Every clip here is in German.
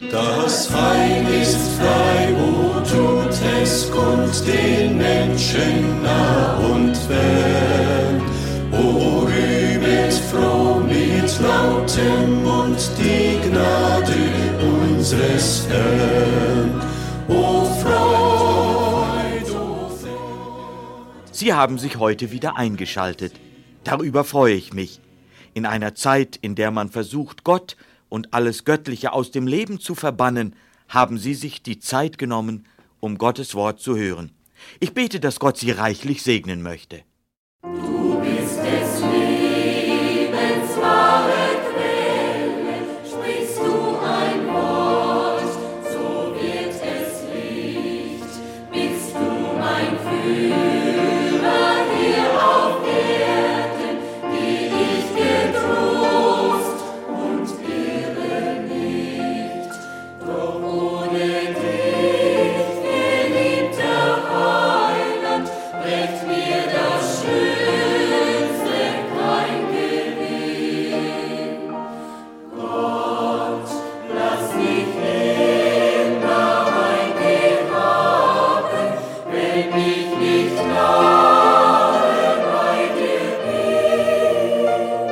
Das Heil ist frei, wo tut es kund den Menschen nah und fern. O rühmet froh mit lautem Mund die Gnade unseres Herrn. O Freud, o Freud. Sie haben sich heute wieder eingeschaltet. Darüber freue ich mich. In einer Zeit, in der man versucht, Gott und alles Göttliche aus dem Leben zu verbannen, haben Sie sich die Zeit genommen, um Gottes Wort zu hören. Ich bete, dass Gott Sie reichlich segnen möchte. Du bist des Lebens wahre Quelle, sprichst du ein Wort, so wird es Licht. Bist du mein Führer hier auf Erden, geh ich getrost und irre nicht. Doch ohne dich, geliebter Heiland, bringt mir das Schönste kein Gewinn. Gott, lass mich immer ein Weg haben, wenn ich nicht nahe bei dir bin.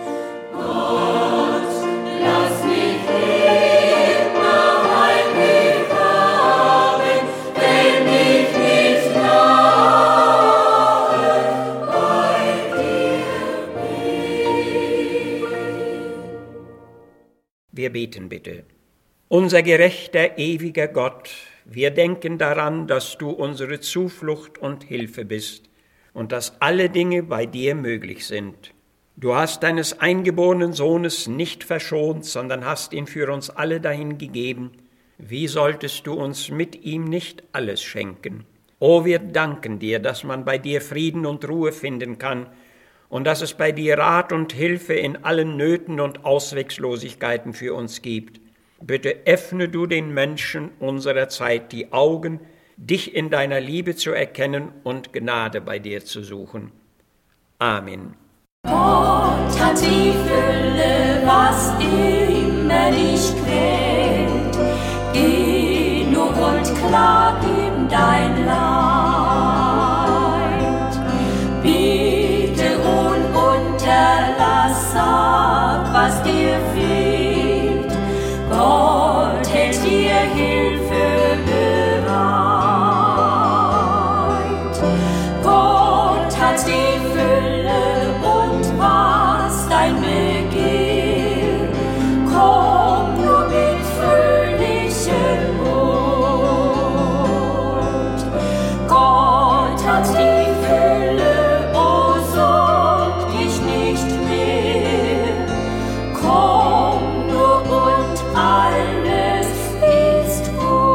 Gott, lass mich immer ein Weg haben, wenn ich nicht nahe bei dir bin. Wir beten bitte. Unser gerechter, ewiger Gott, wir denken daran, dass du unsere Zuflucht und Hilfe bist und dass alle Dinge bei dir möglich sind. Du hast deines eingeborenen Sohnes nicht verschont, sondern hast ihn für uns alle dahin gegeben. Wie solltest du uns mit ihm nicht alles schenken? O, wir danken dir, dass man bei dir Frieden und Ruhe finden kann und dass es bei dir Rat und Hilfe in allen Nöten und Ausweglosigkeiten für uns gibt. Bitte öffne du den Menschen unserer Zeit die Augen, dich in deiner Liebe zu erkennen und Gnade bei dir zu suchen. Amen. Gott hat die Fülle, was immer dich quält. Geh nur und klag ihm dein Leid. Bitte ohne Unterlass, sag, was dir fehlt. Gott hält dir Hilfe bereit. Gott hat die Fülle und was dein Begehr. Komm nur mit fröhlichem Mut. Gott hat die Fülle, oh, sorg dich nicht mehr. Komm nur und alles ist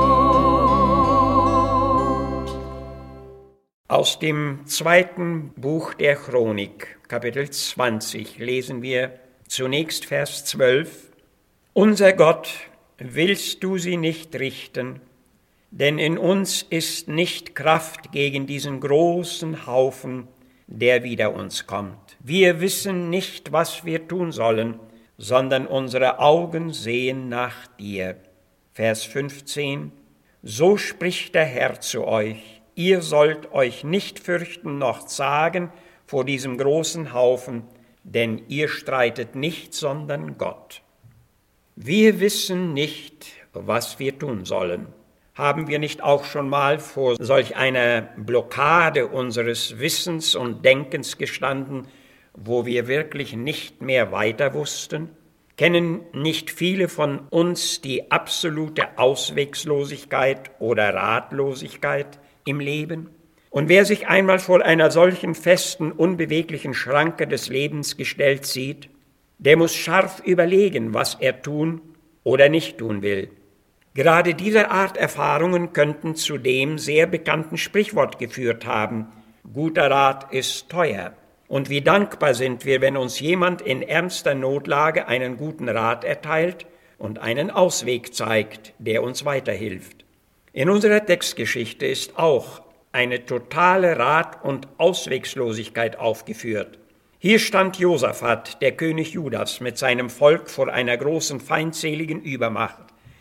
gut. Aus dem 2. Buch der Chronik, Kapitel 20, lesen wir zunächst Vers 12. Unser Gott, willst du sie nicht richten? Denn in uns ist nicht Kraft gegen diesen großen Haufen, der wider uns kommt. Wir wissen nicht, was wir tun sollen, sondern unsere Augen sehen nach dir. Vers 15. So spricht der Herr zu euch. Ihr sollt euch nicht fürchten noch zagen vor diesem großen Haufen, denn ihr streitet nicht, sondern Gott. Wir wissen nicht, was wir tun sollen. Haben wir nicht auch schon mal vor solch einer Blockade unseres Wissens und Denkens gestanden, wo wir wirklich nicht mehr weiter wussten? Kennen nicht viele von uns die absolute Ausweglosigkeit oder Ratlosigkeit im Leben? Und wer sich einmal vor einer solchen festen, unbeweglichen Schranke des Lebens gestellt sieht, der muss scharf überlegen, was er tun oder nicht tun will. Gerade diese Art Erfahrungen könnten zu dem sehr bekannten Sprichwort geführt haben: Guter Rat ist teuer. Und wie dankbar sind wir, wenn uns jemand in ernster Notlage einen guten Rat erteilt und einen Ausweg zeigt, der uns weiterhilft. In unserer Textgeschichte ist auch eine totale Rat- und Ausweglosigkeit aufgeführt. Hier stand Josaphat, der König Judas, mit seinem Volk vor einer großen feindseligen Übermacht.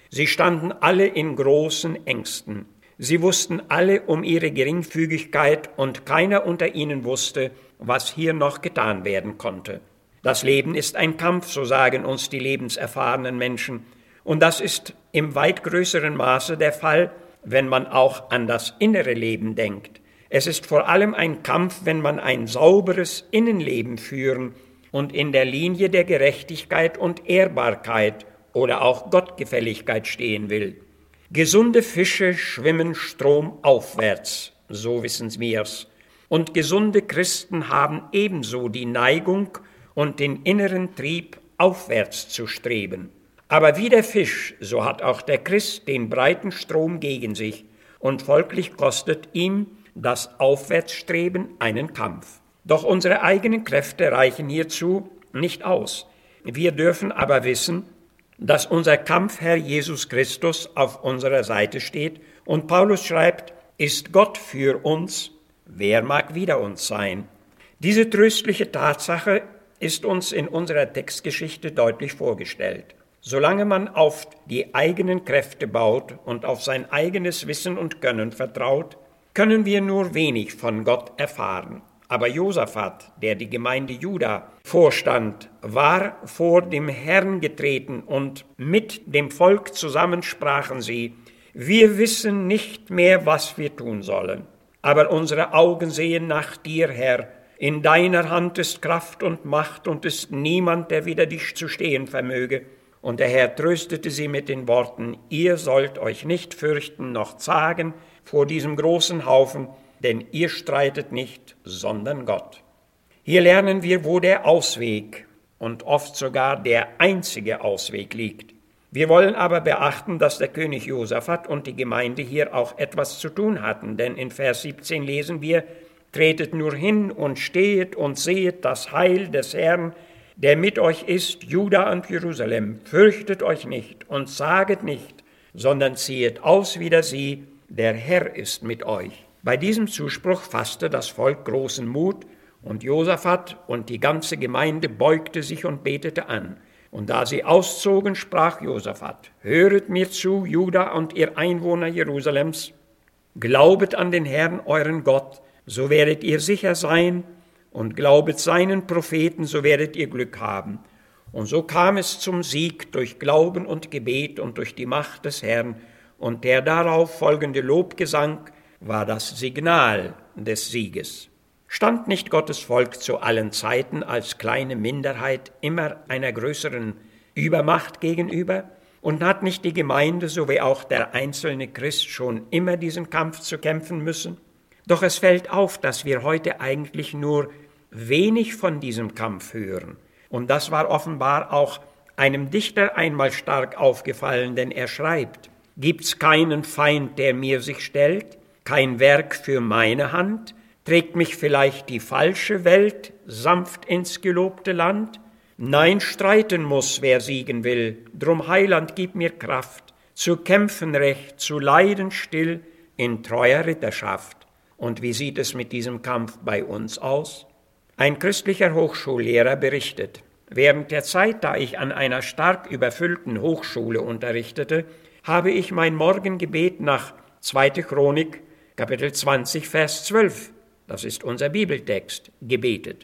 Sie standen alle in großen Ängsten. Sie wussten alle um ihre Geringfügigkeit und keiner unter ihnen wusste, was hier noch getan werden konnte. Das Leben ist ein Kampf, so sagen uns die lebenserfahrenen Menschen. Und das ist im weit größeren Maße der Fall, wenn man auch an das innere Leben denkt. Es ist vor allem ein Kampf, wenn man ein sauberes Innenleben führen und in der Linie der Gerechtigkeit und Ehrbarkeit oder auch Gottgefälligkeit stehen will. Gesunde Fische schwimmen stromaufwärts, so wissen wir's. Und gesunde Christen haben ebenso die Neigung und den inneren Trieb, aufwärts zu streben. Aber wie der Fisch, so hat auch der Christ den breiten Strom gegen sich und folglich kostet ihm das Aufwärtsstreben einen Kampf. Doch unsere eigenen Kräfte reichen hierzu nicht aus. Wir dürfen aber wissen, dass unser Kampfherr Jesus Christus auf unserer Seite steht und Paulus schreibt, ist Gott für uns, wer mag wider uns sein? Diese tröstliche Tatsache ist uns in unserer Textgeschichte deutlich vorgestellt. Solange man auf die eigenen Kräfte baut und auf sein eigenes Wissen und Können vertraut, können wir nur wenig von Gott erfahren. Aber Josaphat, der die Gemeinde Juda vorstand, war vor dem Herrn getreten und mit dem Volk zusammen sprachen sie, wir wissen nicht mehr, was wir tun sollen. Aber unsere Augen sehen nach dir, Herr. In deiner Hand ist Kraft und Macht und ist niemand, der wider dich zu stehen vermöge. Und der Herr tröstete sie mit den Worten, ihr sollt euch nicht fürchten noch zagen vor diesem großen Haufen, denn ihr streitet nicht, sondern Gott. Hier lernen wir, wo der Ausweg und oft sogar der einzige Ausweg liegt. Wir wollen aber beachten, dass der König Josaphat und die Gemeinde hier auch etwas zu tun hatten, denn in Vers 17 lesen wir, tretet nur hin und stehet und sehet das Heil des Herrn, der mit euch ist, Juda und Jerusalem, fürchtet euch nicht und saget nicht, sondern ziehet aus wider sie, der Herr ist mit euch. Bei diesem Zuspruch fasste das Volk großen Mut und Josaphat und die ganze Gemeinde beugte sich und betete an. Und da sie auszogen, sprach Josaphat, höret mir zu, Juda und ihr Einwohner Jerusalems, glaubet an den Herrn, euren Gott, so werdet ihr sicher sein, und glaubet seinen Propheten, so werdet ihr Glück haben. Und so kam es zum Sieg durch Glauben und Gebet und durch die Macht des Herrn, und der darauf folgende Lobgesang war das Signal des Sieges. Stand nicht Gottes Volk zu allen Zeiten als kleine Minderheit immer einer größeren Übermacht gegenüber? Und hat nicht die Gemeinde sowie auch der einzelne Christ schon immer diesen Kampf zu kämpfen müssen? Doch es fällt auf, dass wir heute eigentlich nur wenig von diesem Kampf hören. Und das war offenbar auch einem Dichter einmal stark aufgefallen, denn er schreibt, gibt's keinen Feind, der mir sich stellt, kein Werk für meine Hand, trägt mich vielleicht die falsche Welt sanft ins gelobte Land? Nein, streiten muss, wer siegen will, drum Heiland, gib mir Kraft, zu kämpfen recht, zu leiden still, in treuer Ritterschaft. Und wie sieht es mit diesem Kampf bei uns aus? Ein christlicher Hochschullehrer berichtet, während der Zeit, da ich an einer stark überfüllten Hochschule unterrichtete, habe ich mein Morgengebet nach 2. Chronik, Kapitel 20, Vers 12, das ist unser Bibeltext, gebetet.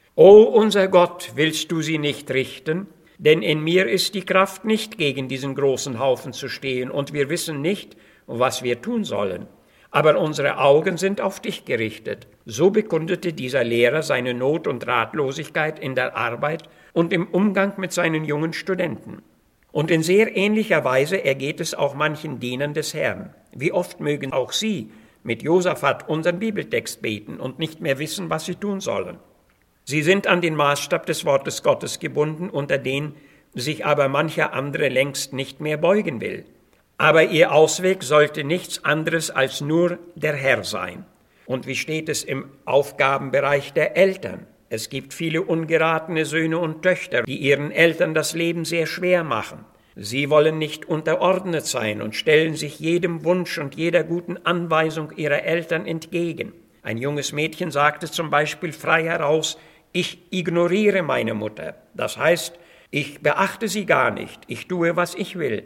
O unser Gott, willst du sie nicht richten? Denn in mir ist die Kraft nicht, gegen diesen großen Haufen zu stehen, und wir wissen nicht, was wir tun sollen. Aber unsere Augen sind auf dich gerichtet. So bekundete dieser Lehrer seine Not und Ratlosigkeit in der Arbeit und im Umgang mit seinen jungen Studenten. Und in sehr ähnlicher Weise ergeht es auch manchen Dienern des Herrn. Wie oft mögen auch sie mit Josaphat unseren Bibeltext beten und nicht mehr wissen, was sie tun sollen. Sie sind an den Maßstab des Wortes Gottes gebunden, unter den sich aber mancher andere längst nicht mehr beugen will. Aber ihr Ausweg sollte nichts anderes als nur der Herr sein. Und wie steht es im Aufgabenbereich der Eltern? Es gibt viele ungeratene Söhne und Töchter, die ihren Eltern das Leben sehr schwer machen. Sie wollen nicht unterordnet sein und stellen sich jedem Wunsch und jeder guten Anweisung ihrer Eltern entgegen. Ein junges Mädchen sagte zum Beispiel frei heraus, ich ignoriere meine Mutter. Das heißt, ich beachte sie gar nicht, ich tue, was ich will.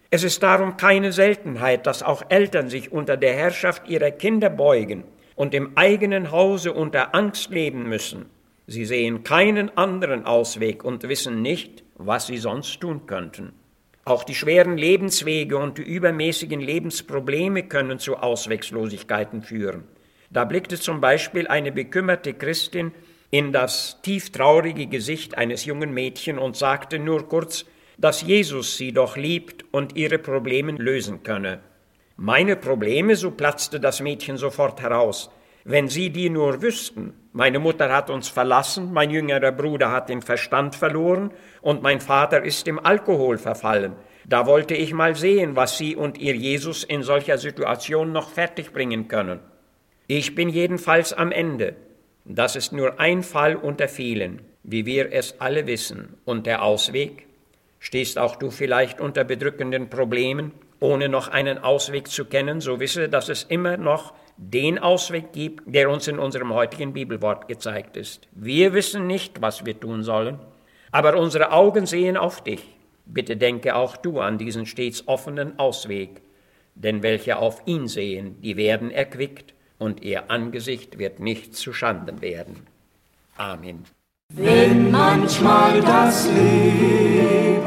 Es ist darum keine Seltenheit, dass auch Eltern sich unter der Herrschaft ihrer Kinder beugen und im eigenen Hause unter Angst leben müssen. Sie sehen keinen anderen Ausweg und wissen nicht, was sie sonst tun könnten. Auch die schweren Lebenswege und die übermäßigen Lebensprobleme können zu Ausweglosigkeiten führen. Da blickte zum Beispiel eine bekümmerte Christin in das tieftraurige Gesicht eines jungen Mädchens und sagte nur kurz, dass Jesus sie doch liebt und ihre Probleme lösen könne. Meine Probleme, so platzte das Mädchen sofort heraus. Wenn Sie die nur wüssten. Meine Mutter hat uns verlassen, mein jüngerer Bruder hat den Verstand verloren und mein Vater ist im Alkohol verfallen. Da wollte ich mal sehen, was Sie und Ihr Jesus in solcher Situation noch fertigbringen können. Ich bin jedenfalls am Ende. Das ist nur ein Fall unter vielen, wie wir es alle wissen. Und der Ausweg? Stehst auch du vielleicht unter bedrückenden Problemen, ohne noch einen Ausweg zu kennen, so wisse, dass es immer noch den Ausweg gibt, der uns in unserem heutigen Bibelwort gezeigt ist. Wir wissen nicht, was wir tun sollen, aber unsere Augen sehen auf dich. Bitte denke auch du an diesen stets offenen Ausweg, denn welche auf ihn sehen, die werden erquickt und ihr Angesicht wird nicht zu Schanden werden. Amen. Wenn manchmal das Leben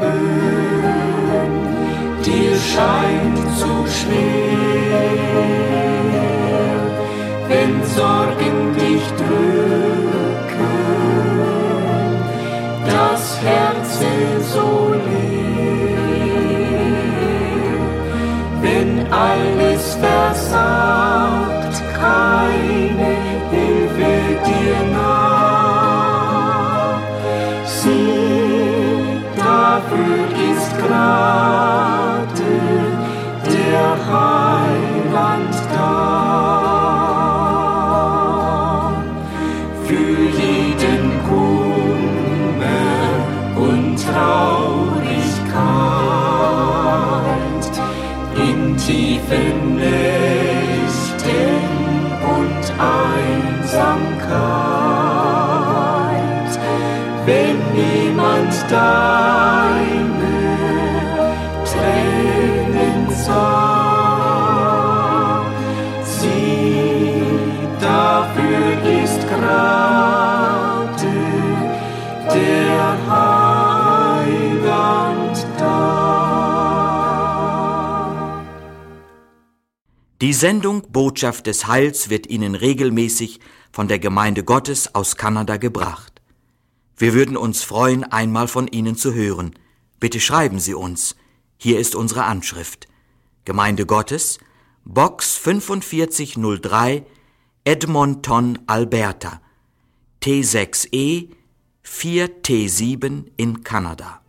dir scheint zu schwer, wenn Sorgen dich drücken, das Herz so leer, wenn alles versagt, keine Hilfe dir nah, sieh, dafür ist gerade der Heiland da. Für jeden Kummer und Traurigkeit, in tiefen Nächten und Einsamkeit, wenn niemand deine Tränen sah, sieh, dafür ist gerade der Heiland da. Die Sendung Botschaft des Heils wird Ihnen regelmäßig von der Gemeinde Gottes aus Kanada gebracht. Wir würden uns freuen, einmal von Ihnen zu hören. Bitte schreiben Sie uns. Hier ist unsere Anschrift. Gemeinde Gottes, Box 4503, Edmonton, Alberta, T6E 4T7 in Kanada.